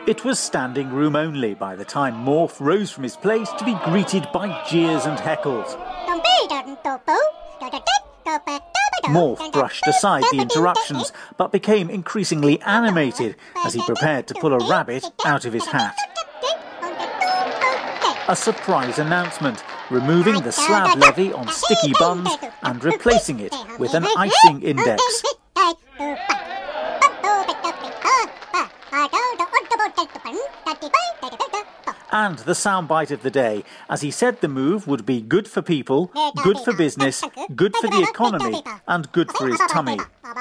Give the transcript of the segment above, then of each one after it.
It was standing room only by the time Morph rose from his place to be greeted by jeers and heckles. Morph brushed aside the interruptions, but became increasingly animated as he prepared to pull a rabbit out of his hat. A surprise announcement, removing the slab levy on sticky buns and replacing it with an icing index. And the soundbite of the day, as he said the move would be good for people, good for business, good for the economy, and good for his tummy.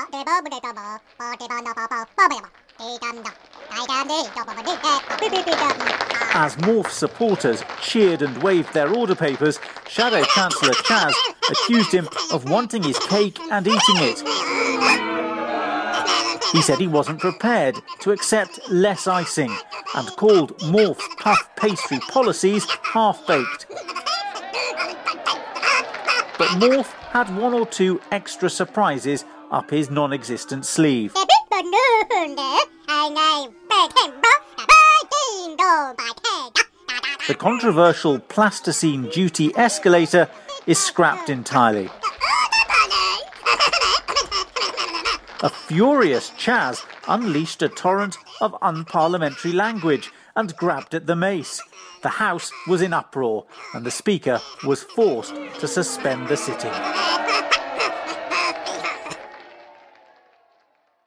As Morph's supporters cheered and waved their order papers, Shadow Chancellor Chaz accused him of wanting his cake and eating it. He said he wasn't prepared to accept less icing and called Morph's puff pastry policies half-baked. But Morph had one or two extra surprises up his non-existent sleeve. The controversial plasticine duty escalator is scrapped entirely. A furious Chaz unleashed a torrent of unparliamentary language and grabbed at the mace. The House was in uproar and the Speaker was forced to suspend the sitting.